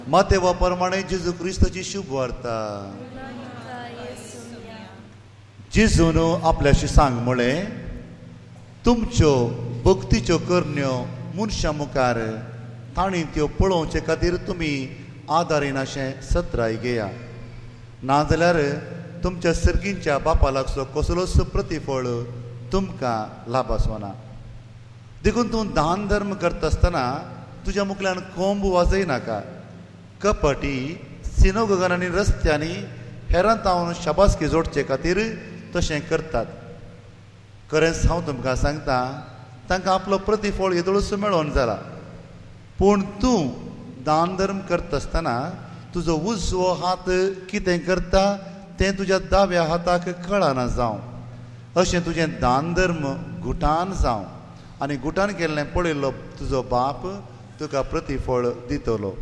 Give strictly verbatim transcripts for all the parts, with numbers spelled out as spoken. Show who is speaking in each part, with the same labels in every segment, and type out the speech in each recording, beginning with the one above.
Speaker 1: मातेवा प्रमाणे जेजू क्रिस्ताची शुभ वार्ता. जेजून आपल्याशी सांग म्हळे तुमच्यो भक्तीच्यो करण्यो मनशा मुखार ताणी त्यो पळोवचे खातीर तुमी आदारीन अशें सत्राय घेया. नाजाल्यार तुमच्या सर्गींच्या बापा लागचो कसलोच प्रतिफळ तुमकां लाभ आसना. देखून तूं दान धर्म करता आसतना तुज्या मुखल्यान कोंब वाजयनाका. कपटी सिनोगोगान आनी रस्त्यांनी हेरां तावन शाबासकी जोडचे खातीर तशें करतात. खरेंच हांव तुमकां सांगता तांकां आपलो प्रतिफळ येदोळूच मेळोन जाला. पूण तूं दान धर्म करता आसतना तुजो उजवो हात कितें करता तें तुज्या दाव्या हाताक कळना जावं. अशें तुजें दान धर्म गुटान जावं आनी गुटान केल्लें पळयल्लो तुजो बाप तुका प्रतिफळ दितलो.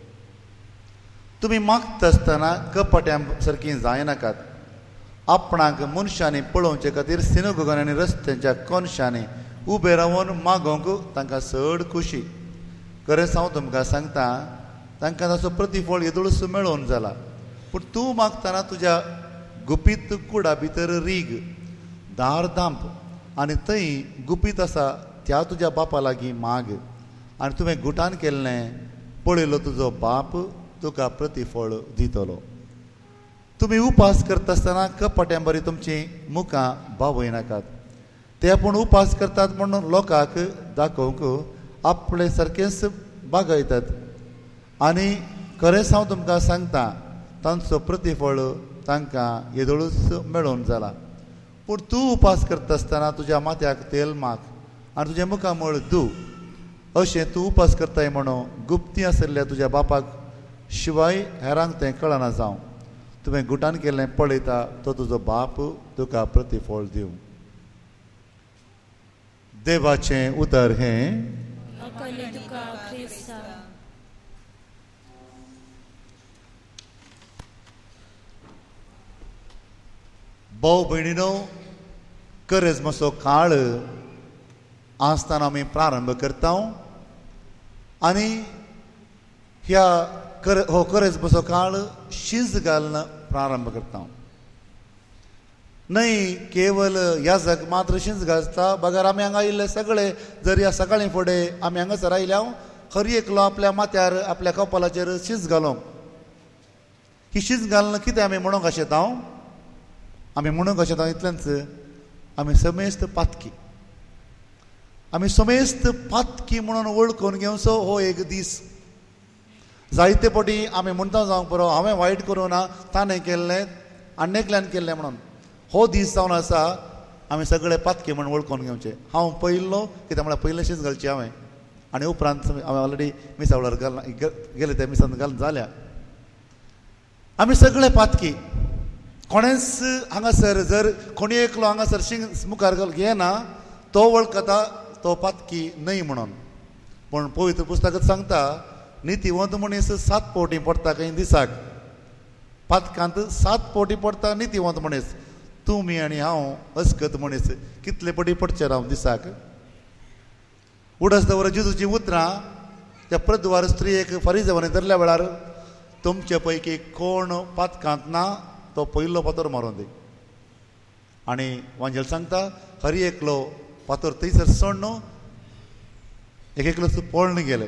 Speaker 1: तुमी मागता आसतना कपट्यां सारकीं जायनाकात. आपणाक मनशांनी पळोवचे खातीर सिनोगोगान आनी रस्त्यांच्या कोनशांनी उबे रावन मागोवंक तांकां चड खुशी. खरेंच हांव तुमकां सांगता तांकां ताचो प्रतिफळ येदोळूच मेळोन जाला. पूण तूं मागतना तुज्या गुपीत कुडा भितर रीग दार दांप आनी थंय गुपीत आसा त्या तुज्या बापा लागीं माग. आनी तुवें गुटान केल्लें पळयलो तुजो बाप तुका प्रतिफळ दितलो. तुमी उपास करता आसतना कपट्यां बरी तुमची मुखां भावयनाकात. ते आपूण उपास करतात म्हणून लोकांक दाखोवंक आपले सारकेंच बागयतात. आनी खरेंच हांव तुमकां सांगता तांचो प्रतिफळ तांकां येदोळूच मेळोन जाला. पूण तूं उपास करता आसतना तुज्या माथ्याक तेल माग आनी तुज्या मुखां मळ धू. अशें तूं उपास करताय म्हणून गुप्ती आशिल्ल्या तुज्या बापाक शिवाय हेरांक तें कळना जावं. तुवें गुटान केल्लें पळयता तो तुजो बाप तुका प्रतिफळ दिवं. देवाचें उतर हें भाव भयणीनो, करेजमाचो काळ आसतना आमी प्रारंभ करता आनी ह्या कर हो करेजमाचो काळ शीज घालन प्रारंभ करता. न्हय केवल ह्या जग मात्र शीज घालता. बगर आमी हांगा आयिल्ले सगळे जर ह्या सकाळी फुडें आमी हांगासर आयल्या हर एकलो आपल्या माथ्यार आपल्या कपालाचेर शीज घालूंक. ही शीज घालना कितें आमी म्हणूंक आशेता आमी म्हणूंक आशेता इतलेंच आमी समेस्त पातकी आमी समेस्त पातकी म्हणून वळखून घेवचो हो एक दीस. जायते फावटी आमी म्हणटा जावंक पुरो हांवें वायट करूं ना ताणें केल्लें आन्नेकल्यान केल्लें म्हणून. हो दीस जावन आसा आमी सगळे पातके म्हणून वळखून घेवचे. हांव पयलो कित्याक म्हळ्यार पयलें शीज घालचें हांवें आनी उपरांत हांवें ऑलरेडी मिसावळार घाल गेले त्या मिसान घालून जाल्या. आमी सगळे पातकी. कोणेच हांगासर जर कोणी एकलो हांगासर शिंग मुखार घाल घेना तो वळखता तो पातकी न्हय म्हणून. पूण पवित्र पुस्तकांत सांगता नितीवंत मनीस सात पावटी पडटा खंय दिसाक. पातकांत सात पावटी पडटा नितीवंत मनीस. तुमी आनी हांव अस्कत मनीस कितले पावटी पडचे राव दिसाक. उडस दवर जेजूची उतरां त्या प्रद्वार स्त्रियेक फरिसांवांनी धरल्या वेळार तुमचे पैकी कोण पातकांत ना तो पयलो पातोर मारून दी. आनी वांजेल सांगता हर एकलो पातोर थंयसर सोड न्हू एक एकलो पळोवन गेले.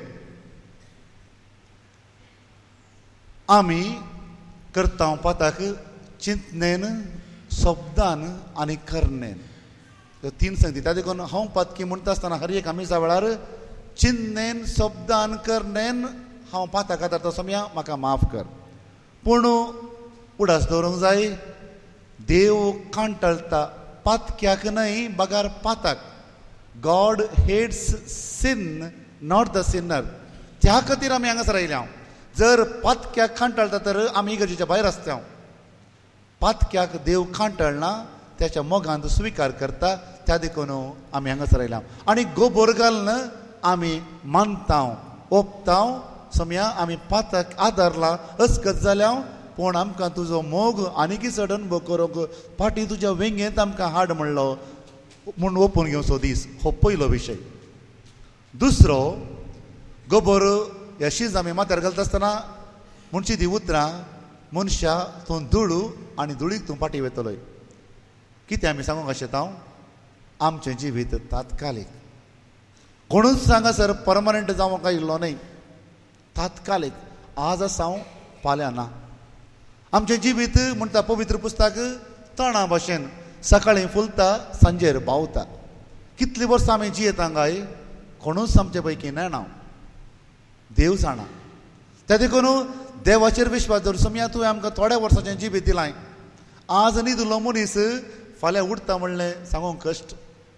Speaker 1: आमी करता पाताक चिंतनेन शब्दान आनी करनेन तीन सांगती. त्या देखून हांव पातकी म्हणटा आसतना हर एक आमी वेळार चिंतनेन शब्दान करनेन हांव पाताक खाता तो समया म्हाका माफ कर. पूण उडास दवरूंक जाय देव कांटळटा पातक्याक न्हय बगार पाताक. God hates sin not the sinner. त्या खातीर आमी हांगासर आयल्या. जर पातक्याक कांटळटा तर आमी इगर्जेच्या भायर आसता. पातक्याक देव कांटळना त्याच्या मोगांत स्विकार करता. त्या देखून आमी हांगासर आयल्या आनी गोबोर घालन आमी मानता ओपता समया आमी पाताक आदारला अस्कत जाल्या. पूण आमकां तुजो मोग आनीक चड अनुभव करूंक फाटी तुज्या वेंगेंत आमकां हाड म्हणलो म्हूण ओपून घेवचो दीस. हो पयलो विशय. दुसरो गोबोर ह्या शीज आमी माथ्यार घालता आसतना म्हणची ती उतरां मनशा तूं धुळू आनी धुळीक तूं पाटी वेतलोय. कितें आमी सांगूंक शकता आमचें जिवीत तात्कालीक. कोणूच सांगा सर परमनंट जावं काय इल्लो न्हय. तात्कालीक आज आसा फाल्यां ना. आमचें जिवीत म्हणटा पवित्र पुस्तक तणा भाशेन सकाळीं फुलता सांजेर पावता. कितलीं वर्सां आमी जियेता काय कोणूच आमचे पैकी नेना. देव जाणा. त्या देखून देवाचेर विश्वास दवर. समया तुवें आमकां थोड्या वर्सांचें जिवीत दिलां. आज न्हिदलो मनीस फाल्यां उठता म्हणलें सांगूंक कश्ट.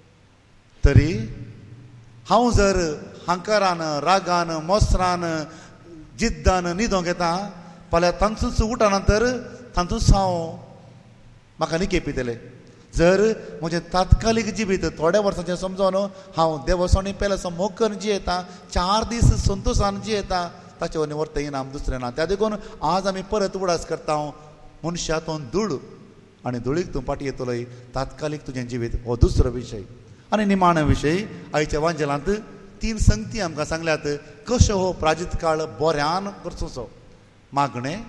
Speaker 1: तरी हांव जर हांकारान रागान मोसरान जिद्दान न्हिदोंक येता फाल्यां तांचूच उठा नंतर तांचूच हांव म्हाका निकेपितलें. जर म्हजें तात्कालीक जिवीत थोड्या वर्सांचें समजोन हांव देवस्वामी पेलासो मोग करून जियेता चार दीस संतोशान जियेता ताचे वरवीं व्हरता इनाम दुसरें ना. त्या देखून आज आमी परत उडास करता मनशा तूं धूळ आनी धुळीक तूं पाटी येतलोय. तात्कालीक तुजें जिवीत हो दुसरो विशय. आनी निमाणे विशय आयच्या वांजेलांत तीन संगती आमकां सांगल्यात कशो हो प्राजीत काळ बऱ्यान करचो. मागणें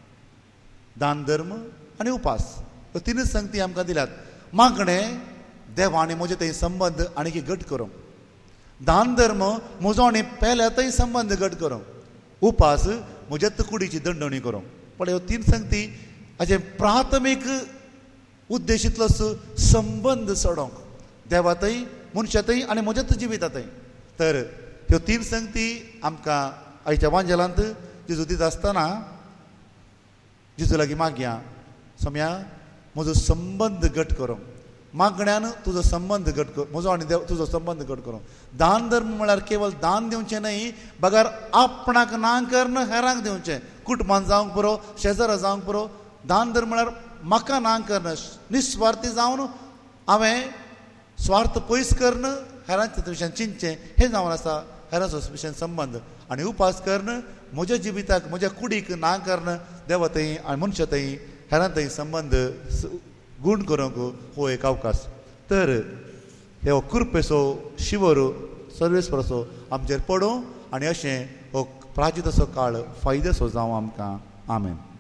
Speaker 1: दान धर्म आनी उपास ह्यो तिनूच संगती आमकां दिल्यात. मागणें देवा आनी म्हजे थंय संबंद आनीक घट करूंक. दान धर्म म्हजो आनी पेल्या थंय संबंद घट करूंक. उपास म्हज्याच कुडीची दंडणी करूंक. पण ह्यो तीन संगती हाजे प्राथमीक उद्देश इतलो संबंद सोडोंक देवा थंय मनशा थंय आनी म्हज्याच जिविता थंय. तर ह्यो तीन संगती आमकां आयच्या वांजेलांत जेजू दिता आसतना जेजू लागीं मागया सोम्या म्हजो संबंद घट करूंक. मागण्यान तुजो संबंद घट कर म्हजो आनी देव तुजो संबंद घट करूंक. दान धर्म म्हळ्यार केवळ दान दिवचें न्हय बगार आपणाक ना करन हेरांक दिवचें. कुटुंबान जावंक पुरो शेजारा जावंक पुरो. दान धर्म म्हळ्यार म्हाका ना करन निस्वार्थी जावन हांवें स्वार्थ पयस करन हेरांच्या विशयान चिंतचें हें जावन आसा हेरांचो विशयान संबंद. आनी उपास करन म्हज्या जिविताक म्हज्या कुडीक ना करन देवा थंय आनी मनशा थंय हेरां थंय संबंद गूण करूंक हो एक अवकाश. तर हे कृपेचो शिवर सर्वेस्पराचो आमचेर पडूं आनी अशें हो प्राजीत असो काळ फायदेचो जावं आमकां. आमेन.